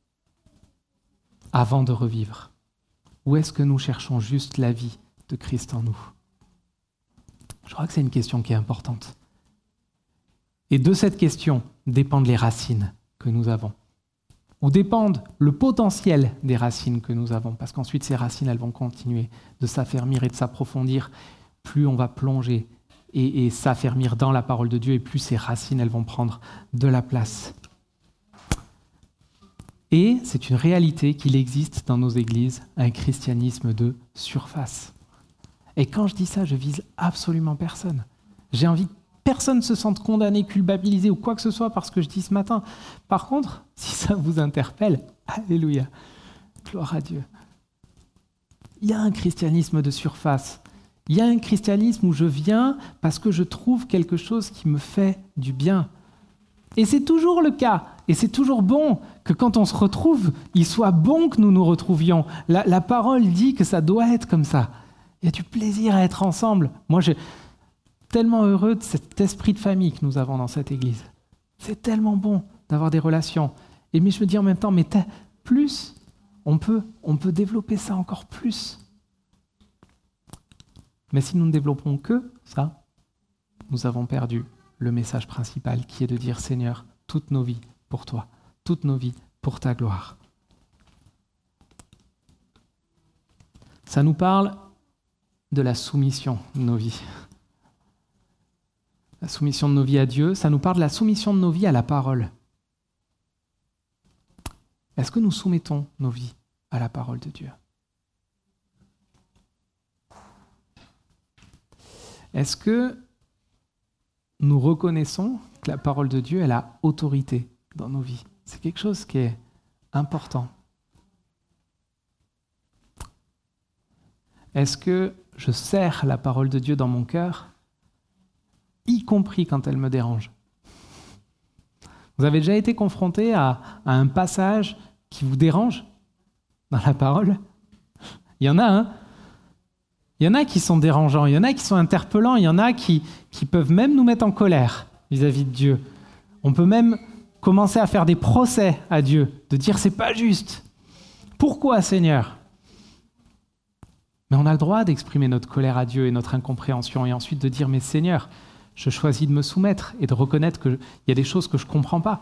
avant de revivre ? Ou est-ce que nous cherchons juste la vie de Christ en nous ? Je crois que c'est une question qui est importante. Et de cette question dépendent les racines que nous avons. Ou dépendent le potentiel des racines que nous avons, parce qu'ensuite ces racines, elles vont continuer de s'affermir et de s'approfondir. Plus on va plonger et, et s'affermir dans la parole de Dieu, et plus ces racines, elles vont prendre de la place. Et c'est une réalité qu'il existe dans nos églises un christianisme de surface. Et quand je dis ça, je vise absolument personne. J'ai envie que personne ne se sente condamné, culpabilisé ou quoi que ce soit par ce que je dis ce matin. Par contre, si ça vous interpelle, alléluia, gloire à Dieu. Il y a un christianisme de surface. Il y a un christianisme où je viens parce que je trouve quelque chose qui me fait du bien. Et c'est toujours le cas. Et c'est toujours bon que quand on se retrouve, il soit bon que nous nous retrouvions. La, la parole dit que ça doit être comme ça. Il y a du plaisir à être ensemble. Moi, je suis tellement heureux de cet esprit de famille que nous avons dans cette église. C'est tellement bon d'avoir des relations. Et mais je me dis en même temps, mais plus, on peut, on peut développer ça encore plus. Mais si nous ne développons que ça, nous avons perdu le message principal qui est de dire, Seigneur, toutes nos vies pour toi, toutes nos vies pour ta gloire. Ça nous parle de la soumission de nos vies. La soumission de nos vies à Dieu, ça nous parle de la soumission de nos vies à la parole. Est-ce que nous soumettons nos vies à la parole de Dieu ? Est-ce que nous reconnaissons que la parole de Dieu, elle a autorité dans nos vies ? C'est quelque chose qui est important. Est-ce que je serre la parole de Dieu dans mon cœur, y compris quand elle me dérange ? Vous avez déjà été confronté à, à un passage qui vous dérange dans la parole ? Il y en a, hein ? Il y en a qui sont dérangeants, il y en a qui sont interpellants, il y en a qui, qui peuvent même nous mettre en colère vis-à-vis de Dieu. On peut même commencer à faire des procès à Dieu, de dire c'est pas juste. Pourquoi, Seigneur ? Mais on a le droit d'exprimer notre colère à Dieu et notre incompréhension et ensuite de dire mais Seigneur, je choisis de me soumettre et de reconnaître qu'il y a des choses que je ne comprends pas.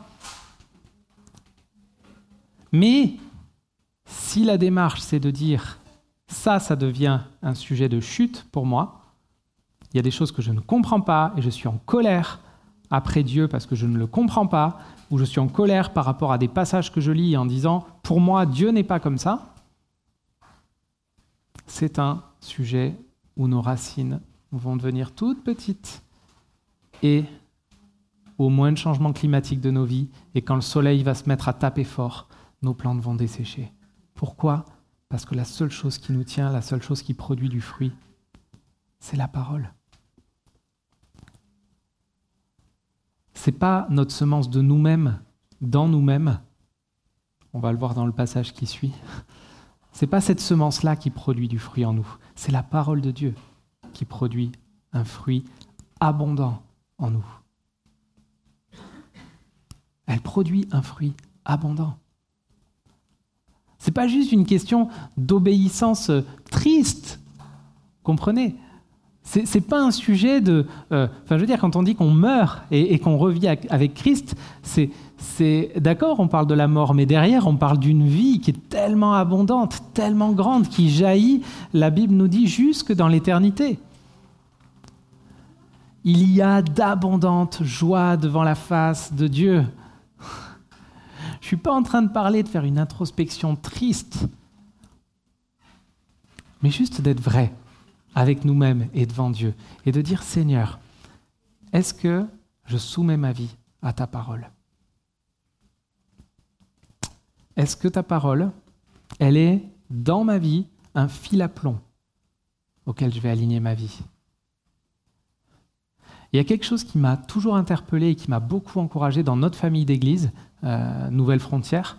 Mais si la démarche c'est de dire ça, ça devient un sujet de chute pour moi. Il y a des choses que je ne comprends pas et je suis en colère après Dieu parce que je ne le comprends pas, ou je suis en colère par rapport à des passages que je lis en disant « pour moi, Dieu n'est pas comme ça », c'est un sujet où nos racines vont devenir toutes petites et au moindre changement climatique de nos vies et quand le soleil va se mettre à taper fort, nos plantes vont dessécher. Pourquoi ? Parce que la seule chose qui nous tient, la seule chose qui produit du fruit, c'est la parole. Ce n'est pas notre semence de nous-mêmes, dans nous-mêmes, on va le voir dans le passage qui suit, ce n'est pas cette semence-là qui produit du fruit en nous, c'est la parole de Dieu qui produit un fruit abondant en nous. Elle produit un fruit abondant. Ce n'est pas juste une question d'obéissance triste, comprenez ? Ce n'est pas un sujet de... Euh, enfin, je veux dire, quand on dit qu'on meurt et, et qu'on revit avec Christ, c'est, c'est... D'accord, on parle de la mort, mais derrière, on parle d'une vie qui est tellement abondante, tellement grande, qui jaillit, la Bible nous dit, jusque dans l'éternité. Il y a d'abondantes joies devant la face de Dieu. Je ne suis pas en train de parler, de faire une introspection triste, mais juste d'être vrai avec nous-mêmes et devant Dieu, et de dire, Seigneur, est-ce que je soumets ma vie à ta parole ? Est-ce que ta parole, elle est dans ma vie un fil à plomb auquel je vais aligner ma vie ? Il y a quelque chose qui m'a toujours interpellé et qui m'a beaucoup encouragé dans notre famille d'église, euh, Nouvelle Frontière.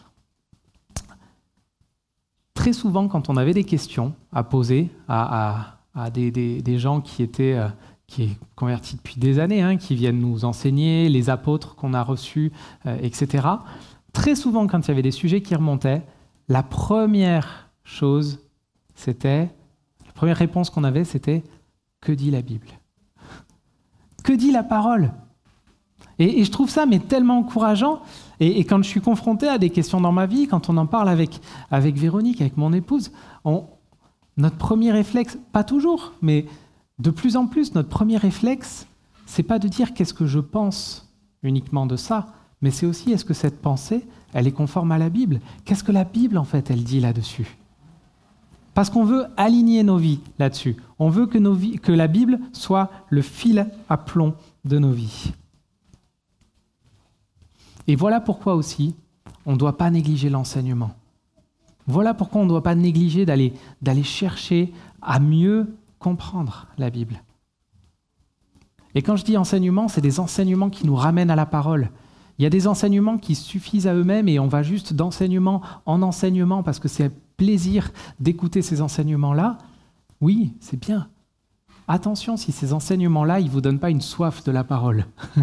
Très souvent, quand on avait des questions à poser à, à, à des, des, des gens qui étaient euh, qui est convertis depuis des années, hein, qui viennent nous enseigner, les apôtres qu'on a reçus, euh, et cetera, très souvent, quand il y avait des sujets qui remontaient, la première chose, c'était, la première réponse qu'on avait, c'était « Que dit la Bible ?» Que dit la parole ? et, et je trouve ça mais tellement encourageant. Et, et quand je suis confronté à des questions dans ma vie, quand on en parle avec, avec Véronique, avec mon épouse, on, notre premier réflexe, pas toujours, mais de plus en plus, notre premier réflexe, c'est pas de dire qu'est-ce que je pense uniquement de ça, mais c'est aussi est-ce que cette pensée, elle est conforme à la Bible ? Qu'est-ce que la Bible, en fait, elle dit là-dessus ? Parce qu'on veut aligner nos vies là-dessus. On veut que, nos vies, que la Bible soit le fil à plomb de nos vies. Et voilà pourquoi aussi, on ne doit pas négliger l'enseignement. Voilà pourquoi on ne doit pas négliger d'aller, d'aller chercher à mieux comprendre la Bible. Et quand je dis enseignement, c'est des enseignements qui nous ramènent à la parole. Il y a des enseignements qui suffisent à eux-mêmes et on va juste d'enseignement en enseignement parce que c'est un plaisir d'écouter ces enseignements-là. Oui, c'est bien. Attention, si ces enseignements-là, ils ne vous donnent pas une soif de la parole.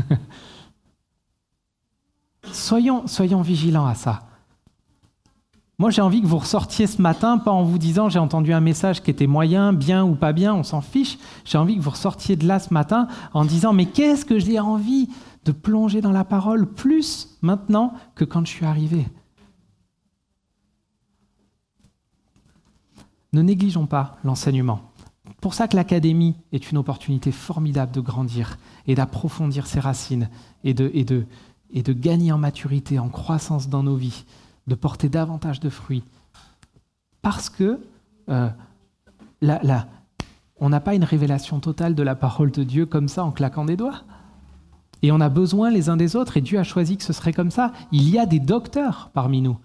soyons, soyons vigilants à ça. Moi, j'ai envie que vous ressortiez ce matin, pas en vous disant « j'ai entendu un message qui était moyen, bien ou pas bien, on s'en fiche ». J'ai envie que vous ressortiez de là ce matin en disant « mais qu'est-ce que j'ai envie de plonger dans la parole plus maintenant que quand je suis arrivé ». Ne négligeons pas l'enseignement. Pour ça que l'académie est une opportunité formidable de grandir et d'approfondir ses racines et de, et de, et de gagner en maturité, en croissance dans nos vies, de porter davantage de fruits. Parce que euh, la, la, on n'a pas une révélation totale de la parole de Dieu comme ça en claquant des doigts. Et on a besoin les uns des autres et Dieu a choisi que ce serait comme ça. Il y a des docteurs parmi nous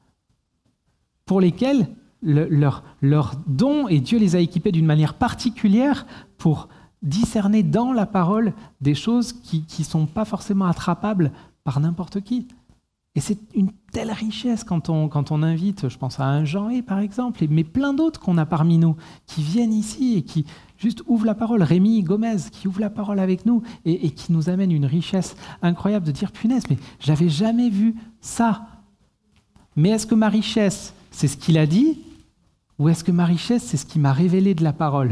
pour lesquels le, leur, leur don, et Dieu les a équipés d'une manière particulière pour discerner dans la parole des choses qui ne sont pas forcément attrapables par n'importe qui. Et c'est une telle richesse quand on, quand on invite, je pense à un Jean-Hé par exemple, mais plein d'autres qu'on a parmi nous, qui viennent ici et qui juste ouvrent la parole. Rémi Gomez, qui ouvre la parole avec nous et, et qui nous amène une richesse incroyable de dire, punaise, mais j'avais jamais vu ça. Mais est-ce que ma richesse, c'est ce qu'il a dit, ou est-ce que ma richesse, c'est ce qu'il m'a révélé de la parole?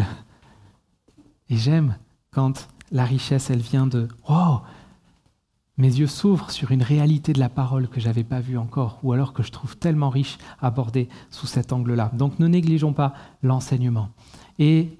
Et j'aime quand la richesse, elle vient de « Wow !» Mes yeux s'ouvrent sur une réalité de la parole que je n'avais pas vue encore, ou alors que je trouve tellement riche abordée sous cet angle-là. Donc ne négligeons pas l'enseignement. Et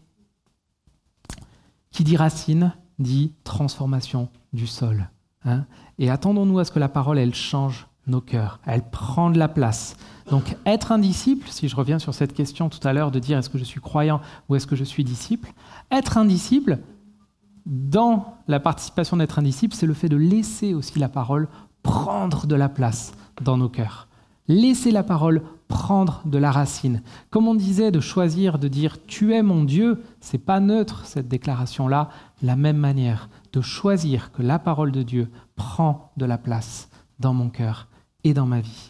qui dit racine, dit transformation du sol. Hein. Et attendons-nous à ce que la parole, elle change nos cœurs, elle prend de la place. Donc être un disciple, si je reviens sur cette question tout à l'heure de dire est-ce que je suis croyant ou est-ce que je suis disciple, être un disciple, dans la participation d'être un disciple, c'est le fait de laisser aussi la parole prendre de la place dans nos cœurs. Laisser la parole prendre de la racine. Comme on disait, de choisir de dire « tu es mon Dieu », c'est pas neutre cette déclaration-là, la même manière, de choisir que la parole de Dieu prend de la place dans mon cœur et dans ma vie,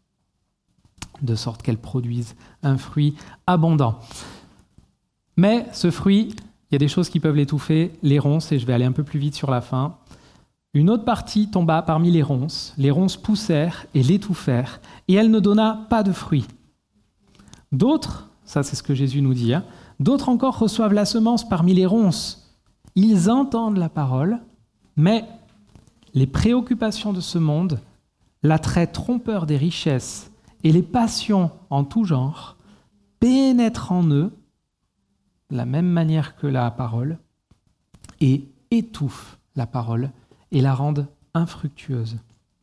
de sorte qu'elle produise un fruit abondant. Mais ce fruit, il y a des choses qui peuvent l'étouffer, les ronces, et je vais aller un peu plus vite sur la fin. Une autre partie tomba parmi les ronces, les ronces poussèrent et l'étouffèrent, et elle ne donna pas de fruits. D'autres, ça c'est ce que Jésus nous dit, hein, d'autres encore reçoivent la semence parmi les ronces. Ils entendent la parole, mais les préoccupations de ce monde, l'attrait trompeur des richesses et les passions en tout genre pénètrent en eux de la même manière que la parole, et étouffe la parole et la rendent infructueuse.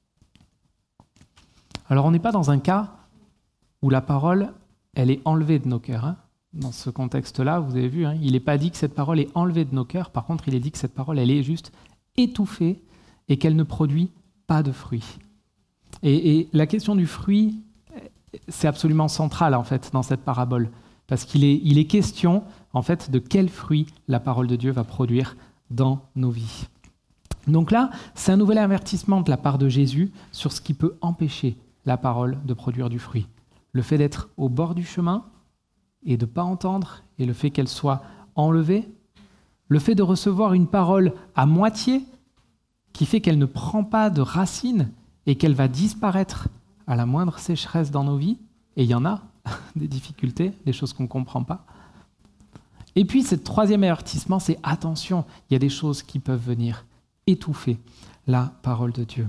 Alors on n'est pas dans un cas où la parole, elle est enlevée de nos cœurs. Hein. Dans ce contexte-là, vous avez vu, hein, il n'est pas dit que cette parole est enlevée de nos cœurs, par contre il est dit que cette parole, elle est juste étouffée et qu'elle ne produit pas de fruit. Et, et la question du fruit, c'est absolument central en fait dans cette parabole, parce qu'il est, il est question en fait de quel fruit la parole de Dieu va produire dans nos vies. Donc là, c'est un nouvel avertissement de la part de Jésus sur ce qui peut empêcher la parole de produire du fruit. Le fait d'être au bord du chemin et de ne pas entendre, et le fait qu'elle soit enlevée, le fait de recevoir une parole à moitié qui fait qu'elle ne prend pas de racines et qu'elle va disparaître à la moindre sécheresse dans nos vies, et il y en a, des difficultés, des choses qu'on ne comprend pas. Et puis, ce troisième avertissement, c'est attention, il y a des choses qui peuvent venir étouffer la parole de Dieu.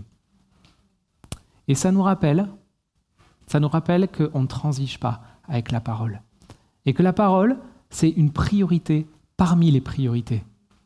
Et ça nous rappelle, ça nous rappelle qu'on ne transige pas avec la parole. Et que la parole, c'est une priorité parmi les priorités.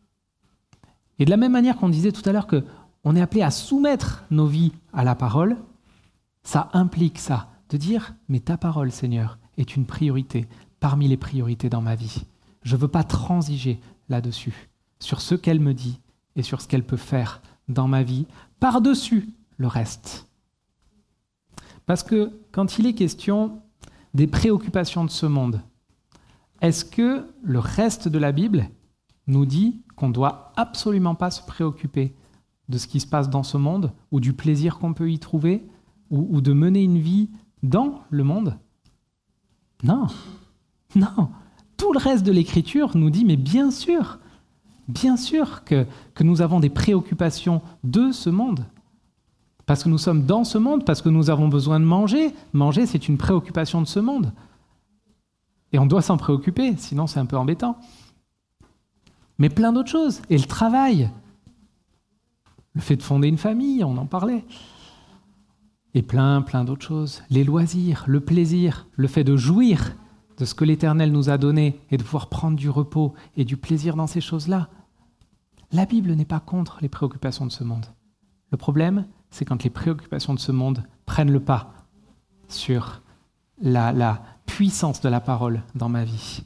Et de la même manière qu'on disait tout à l'heure qu'on est appelé à soumettre nos vies à la parole, ça implique ça, de dire « mais ta parole, Seigneur, est une priorité parmi les priorités dans ma vie. Je ne veux pas transiger là-dessus, sur ce qu'elle me dit et sur ce qu'elle peut faire dans ma vie, par-dessus le reste. Parce que quand il est question des préoccupations de ce monde, est-ce que le reste de la Bible nous dit qu'on ne doit absolument pas se préoccuper de ce qui se passe dans ce monde, ou du plaisir qu'on peut y trouver, ou, ou de mener une vie dans le monde? Non, non. Tout le reste de l'Écriture nous dit, mais bien sûr, bien sûr que, que nous avons des préoccupations de ce monde. Parce que nous sommes dans ce monde, parce que nous avons besoin de manger. Manger, c'est une préoccupation de ce monde. Et on doit s'en préoccuper, sinon c'est un peu embêtant. Mais plein d'autres choses. Et le travail, le fait de fonder une famille, on en parlait. Et plein, plein d'autres choses. Les loisirs, le plaisir, le fait de jouir de ce que l'Éternel nous a donné et de pouvoir prendre du repos et du plaisir dans ces choses-là. La Bible n'est pas contre les préoccupations de ce monde. Le problème, c'est quand les préoccupations de ce monde prennent le pas sur la, la puissance de la parole dans ma vie.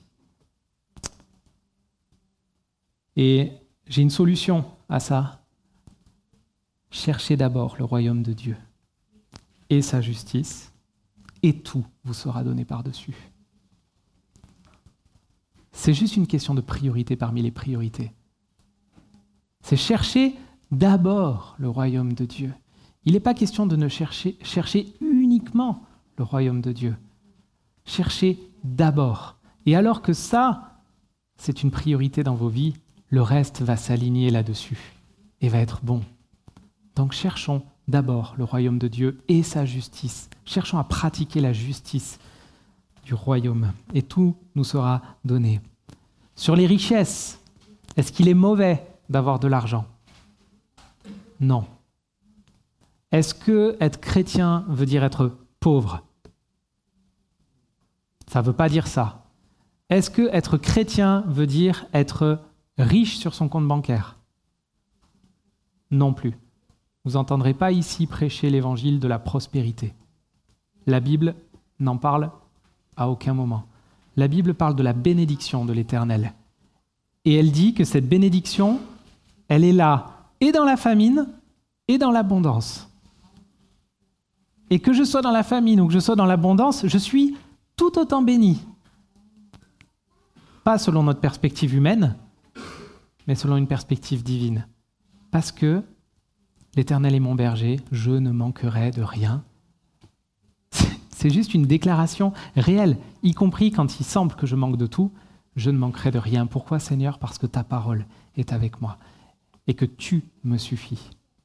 Et j'ai une solution à ça. Cherchez d'abord le royaume de Dieu et sa justice, et tout vous sera donné par-dessus. C'est juste une question de priorité parmi les priorités. C'est chercher d'abord le royaume de Dieu. Il n'est pas question de ne chercher, chercher uniquement le royaume de Dieu. Cherchez d'abord. Et alors que ça, c'est une priorité dans vos vies, le reste va s'aligner là-dessus et va être bon. Donc cherchons d'abord le royaume de Dieu et sa justice. Cherchons à pratiquer la justice du royaume et tout nous sera donné. Sur les richesses, est-ce qu'il est mauvais d'avoir de l'argent? Non. Est-ce que être chrétien veut dire être pauvre? Ça ne veut pas dire ça. Est-ce que être chrétien veut dire être riche sur son compte bancaire? Non plus. Vous n'entendrez pas ici prêcher l'évangile de la prospérité. La Bible n'en parle à aucun moment. La Bible parle de la bénédiction de l'Éternel. Et elle dit que cette bénédiction, elle est là et dans la famine et dans l'abondance. Et que je sois dans la famine ou que je sois dans l'abondance, je suis tout autant béni. Pas selon notre perspective humaine, mais selon une perspective divine. Parce que l'Éternel est mon berger, je ne manquerai de rien. C'est juste une déclaration réelle, y compris quand il semble que je manque de tout, je ne manquerai de rien. Pourquoi, Seigneur? Parce que ta parole est avec moi et que tu me suffis.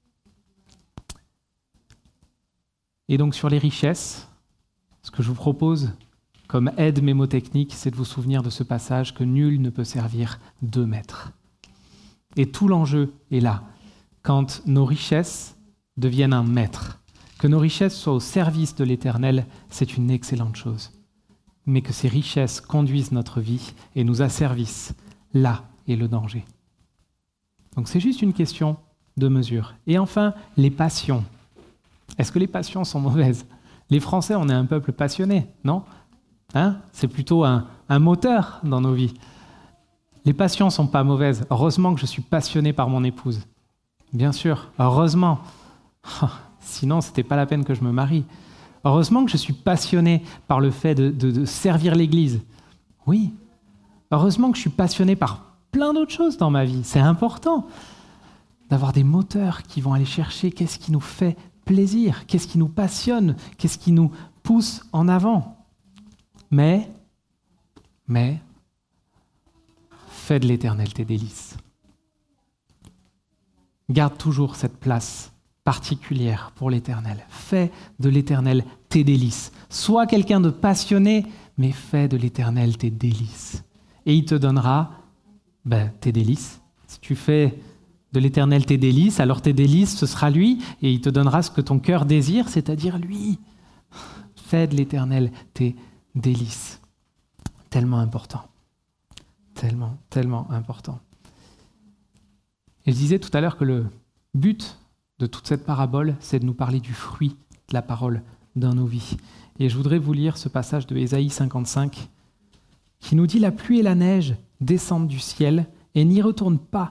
Et donc sur les richesses, ce que je vous propose comme aide mémotechnique, c'est de vous souvenir de ce passage que nul ne peut servir deux maîtres. Et tout l'enjeu est là. Quand nos richesses deviennent un maître, que nos richesses soient au service de l'Éternel, c'est une excellente chose. Mais que ces richesses conduisent notre vie et nous asservissent, là est le danger. Donc c'est juste une question de mesure. Et enfin, les passions. Est-ce que les passions sont mauvaises? Les Français, on est un peuple passionné, non? Hein? C'est plutôt un, un moteur dans nos vies. Les passions ne sont pas mauvaises. Heureusement que je suis passionné par mon épouse. Bien sûr, heureusement. Sinon, ce n'était pas la peine que je me marie. Heureusement que je suis passionné par le fait de, de, de servir l'Église. Oui. Heureusement que je suis passionné par plein d'autres choses dans ma vie. C'est important d'avoir des moteurs qui vont aller chercher qu'est-ce qui nous fait plaisir, qu'est-ce qui nous passionne, qu'est-ce qui nous pousse en avant. Mais, mais, fais de l'Éternel tes délices. Garde toujours cette place particulière pour l'Éternel. Fais de l'Éternel tes délices. Sois quelqu'un de passionné, mais fais de l'Éternel tes délices. Et il te donnera ben, tes délices. Si tu fais de l'Éternel tes délices, alors tes délices, ce sera lui, et il te donnera ce que ton cœur désire, c'est-à-dire lui. Fais de l'Éternel tes délices. Tellement important. Tellement, tellement important. Et je disais tout à l'heure que le but de toute cette parabole, c'est de nous parler du fruit de la parole dans nos vies. Et je voudrais vous lire ce passage de Ésaïe cinquante-cinq qui nous dit « La pluie et la neige descendent du ciel et n'y retournent pas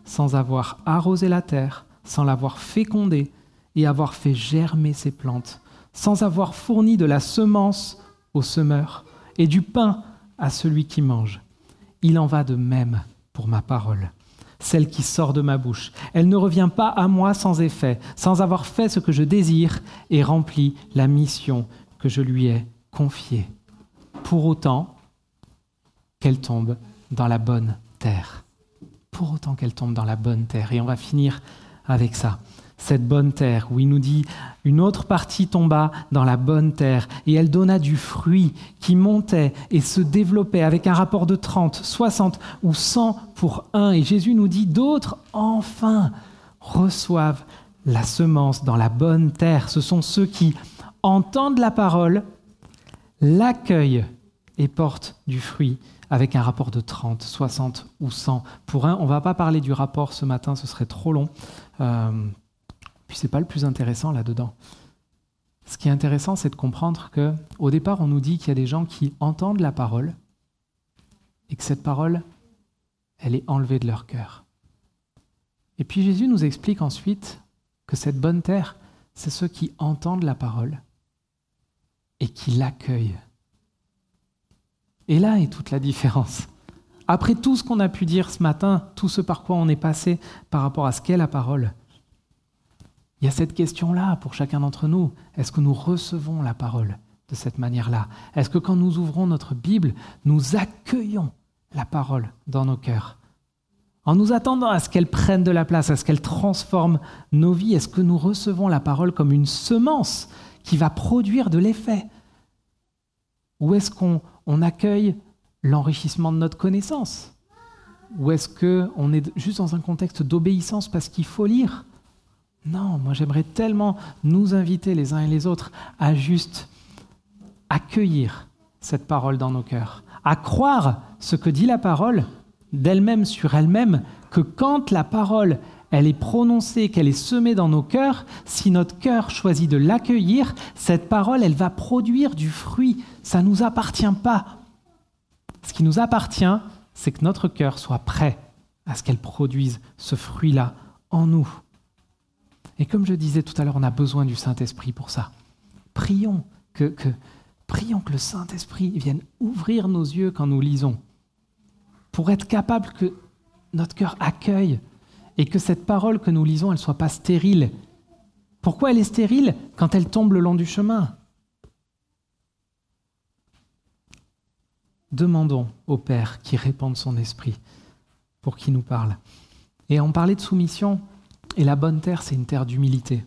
sans avoir arrosé la terre, sans l'avoir fécondée et avoir fait germer ses plantes, sans avoir fourni de la semence au semeur et du pain à celui qui mange. Il en va de même pour ma parole, celle qui sort de ma bouche. Elle ne revient pas à moi sans effet, sans avoir fait ce que je désire et rempli la mission que je lui ai confiée. Pour autant qu'elle tombe dans la bonne terre. Pour autant qu'elle tombe dans la bonne terre. Et on va finir avec ça. Cette bonne terre, où il nous dit « Une autre partie tomba dans la bonne terre, et elle donna du fruit qui montait et se développait avec un rapport de trente, soixante ou cent pour un. » Et Jésus nous dit « D'autres, enfin, reçoivent la semence dans la bonne terre. » Ce sont ceux qui entendent la parole, l'accueillent et portent du fruit avec un rapport de trente, soixante ou cent pour un. On ne va pas parler du rapport ce matin, ce serait trop long. Euh, Puis ce n'est pas le plus intéressant là-dedans. Ce qui est intéressant, c'est de comprendre qu'au départ, on nous dit qu'il y a des gens qui entendent la parole et que cette parole, elle est enlevée de leur cœur. Et puis Jésus nous explique ensuite que cette bonne terre, c'est ceux qui entendent la parole et qui l'accueillent. Et là est toute la différence. Après tout ce qu'on a pu dire ce matin, tout ce par quoi on est passé par rapport à ce qu'est la parole, il y a cette question-là pour chacun d'entre nous. Est-ce que nous recevons la parole de cette manière-là ? Est-ce que quand nous ouvrons notre Bible, nous accueillons la parole dans nos cœurs ? En nous attendant à ce qu'elle prenne de la place, à ce qu'elle transforme nos vies, est-ce que nous recevons la parole comme une semence qui va produire de l'effet ? Ou est-ce qu'on on accueille l'enrichissement de notre connaissance ? Ou est-ce qu'on est juste dans un contexte d'obéissance parce qu'il faut lire ? Non, moi j'aimerais tellement nous inviter les uns et les autres à juste accueillir cette parole dans nos cœurs, à croire ce que dit la parole d'elle-même sur elle-même, que quand la parole elle est prononcée, qu'elle est semée dans nos cœurs, si notre cœur choisit de l'accueillir, cette parole elle va produire du fruit. Ça ne nous appartient pas. Ce qui nous appartient, c'est que notre cœur soit prêt à ce qu'elle produise ce fruit-là en nous. Et comme je disais tout à l'heure, on a besoin du Saint-Esprit pour ça. Prions que, que, prions que le Saint-Esprit vienne ouvrir nos yeux quand nous lisons, pour être capable que notre cœur accueille et que cette parole que nous lisons, elle ne soit pas stérile. Pourquoi elle est stérile quand elle tombe le long du chemin ? Demandons au Père qui répande son esprit pour qu'il nous parle. Et on parlait de soumission. Et la bonne terre, c'est une terre d'humilité.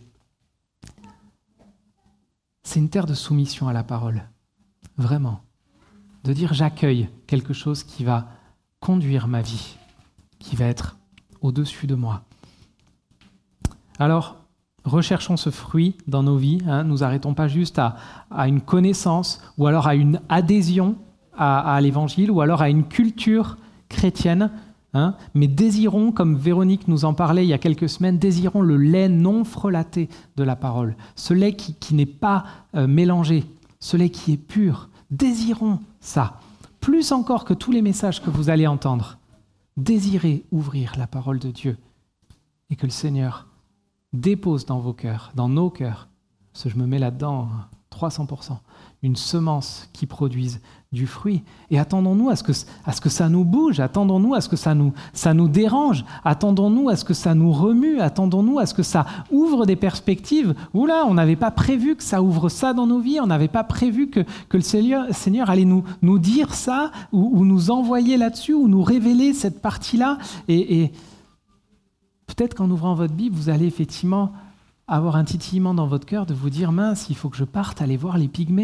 C'est une terre de soumission à la parole. Vraiment. De dire j'accueille quelque chose qui va conduire ma vie, qui va être au-dessus de moi. Alors, recherchons ce fruit dans nos vies. Hein. Nous n'arrêtons pas juste à, à une connaissance ou alors à une adhésion à, à l'évangile ou alors à une culture chrétienne. Hein, mais désirons, comme Véronique nous en parlait il y a quelques semaines, désirons le lait non frelaté de la parole, ce lait qui, qui n'est pas euh, mélangé, ce lait qui est pur. Désirons ça, plus encore que tous les messages que vous allez entendre. Désirez ouvrir la parole de Dieu et que le Seigneur dépose dans vos cœurs, dans nos cœurs, parce que je me mets là-dedans trois cents pour cent, une semence qui produise du fruit. Et attendons-nous à ce que, à ce que ça nous bouge, attendons-nous à ce que ça nous, ça nous dérange, attendons-nous à ce que ça nous remue, attendons-nous à ce que ça ouvre des perspectives. Oula, on n'avait pas prévu que ça ouvre ça dans nos vies, on n'avait pas prévu que, que le Seigneur, Seigneur allait nous, nous dire ça, ou, ou nous envoyer là-dessus, ou nous révéler cette partie-là. Et, et peut-être qu'en ouvrant votre Bible, vous allez effectivement avoir un titillement dans votre cœur de vous dire « Mince, il faut que je parte aller voir les pygmées ».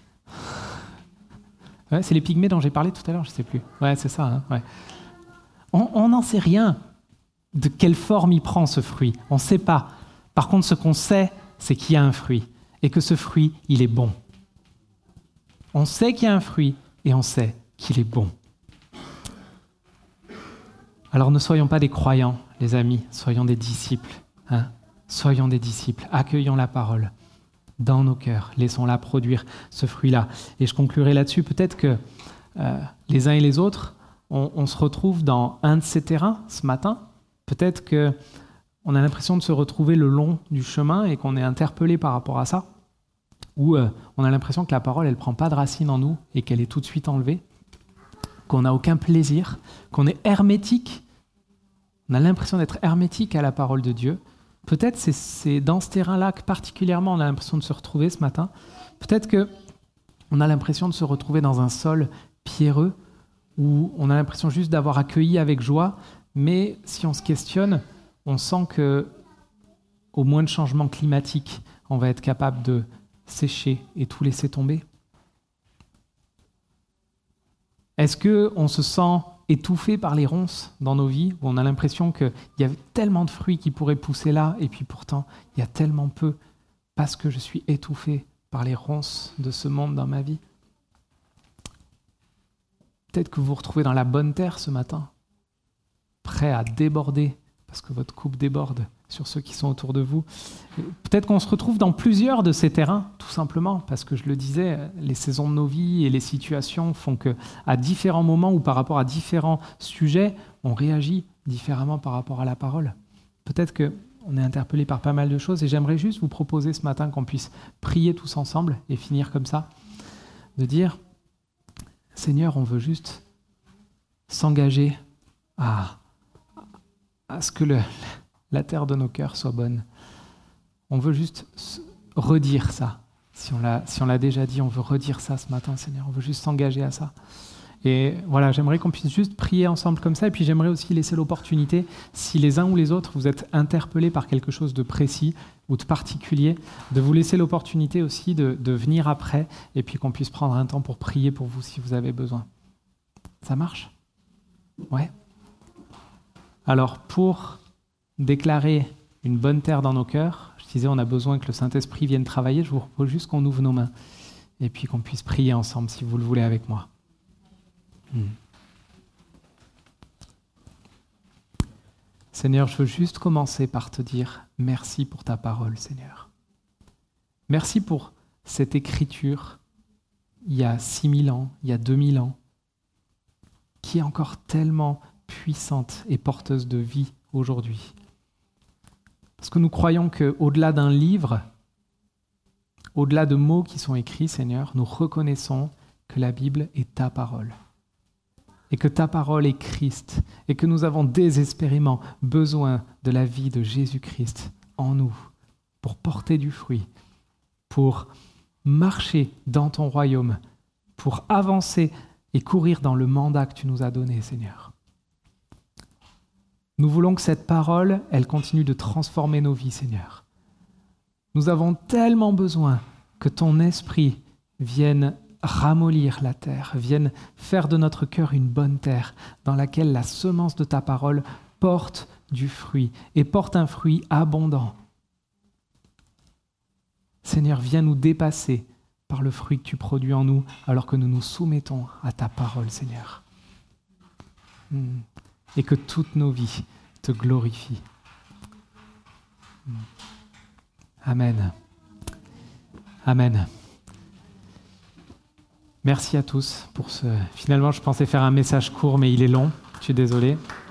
Ouais, c'est les pygmées dont j'ai parlé tout à l'heure, je ne sais plus. Ouais, c'est ça. Hein, ouais. On n'en sait rien de quelle forme il prend ce fruit. On ne sait pas. Par contre, ce qu'on sait, c'est qu'il y a un fruit et que ce fruit, il est bon. On sait qu'il y a un fruit et on sait qu'il est bon. Alors ne soyons pas des croyants, les amis, soyons des disciples. Hein. Soyons des disciples, accueillons la parole dans nos cœurs, laissons-la produire ce fruit-là. Et je conclurai là-dessus, peut-être que euh, les uns et les autres, on, on se retrouve dans un de ces terrains ce matin, Peut-être qu'on a l'impression de se retrouver le long du chemin et qu'on est interpellé par rapport à ça. Ou euh, on a l'impression que la parole, elle ne prend pas de racine en nous et qu'elle est tout de suite enlevée, qu'on n'a aucun plaisir, qu'on est hermétique. On a l'impression d'être hermétique à la parole de Dieu. Peut-être c'est, c'est dans ce terrain-là que particulièrement on a l'impression de se retrouver ce matin. Peut-être qu'on a l'impression de se retrouver dans un sol pierreux où on a l'impression juste d'avoir accueilli avec joie, mais si on se questionne, on sent qu'au moindre changement climatique, on va être capable de sécher et tout laisser tomber. Est-ce qu'on se sent étouffé par les ronces dans nos vies, où on a l'impression qu'il y avait tellement de fruits qui pourraient pousser là, et puis pourtant, il y a tellement peu, parce que je suis étouffé par les ronces de ce monde dans ma vie? Peut-être que vous vous retrouvez dans la bonne terre ce matin, prêt à déborder, parce que votre coupe déborde sur ceux qui sont autour de vous. Peut-être qu'on se retrouve dans plusieurs de ces terrains, tout simplement, parce que je le disais, les saisons de nos vies et les situations font qu'à différents moments ou par rapport à différents sujets, on réagit différemment par rapport à la parole. Peut-être qu'on est interpellé par pas mal de choses et j'aimerais juste vous proposer ce matin qu'on puisse prier tous ensemble et finir comme ça, de dire « Seigneur, on veut juste s'engager à, à ce que le... la terre de nos cœurs soit bonne. » On veut juste redire ça. Si on l'a, si on l'a déjà dit, on veut redire ça ce matin, Seigneur. On veut juste s'engager à ça. Et voilà, j'aimerais qu'on puisse juste prier ensemble comme ça. Et puis j'aimerais aussi laisser l'opportunité, si les uns ou les autres, vous êtes interpellés par quelque chose de précis ou de particulier, de vous laisser l'opportunité aussi de, de venir après et puis qu'on puisse prendre un temps pour prier pour vous si vous avez besoin. Ça marche ? Ouais. Alors, pour déclarer une bonne terre dans nos cœurs, je disais on a besoin que le Saint-Esprit vienne travailler, je vous propose juste qu'on ouvre nos mains et puis qu'on puisse prier ensemble si vous le voulez avec moi. Hmm. Seigneur, je veux juste commencer par te dire merci pour ta parole, Seigneur. Merci pour cette écriture il y a six mille ans, il y a deux mille ans, qui est encore tellement puissante et porteuse de vie aujourd'hui. Parce que nous croyons qu'au-delà d'un livre, au-delà de mots qui sont écrits, Seigneur, nous reconnaissons que la Bible est ta parole. Et que ta parole est Christ. Et que nous avons désespérément besoin de la vie de Jésus-Christ en nous pour porter du fruit, pour marcher dans ton royaume, pour avancer et courir dans le mandat que tu nous as donné, Seigneur. Nous voulons que cette parole, elle continue de transformer nos vies, Seigneur. Nous avons tellement besoin que ton esprit vienne ramollir la terre, vienne faire de notre cœur une bonne terre dans laquelle la semence de ta parole porte du fruit et porte un fruit abondant. Seigneur, viens nous dépasser par le fruit que tu produis en nous alors que nous nous soumettons à ta parole, Seigneur. Hmm. Et que toutes nos vies te glorifient. Amen. Amen. Merci à tous pour ce... Finalement, je pensais faire un message court, mais il est long. Je suis désolé.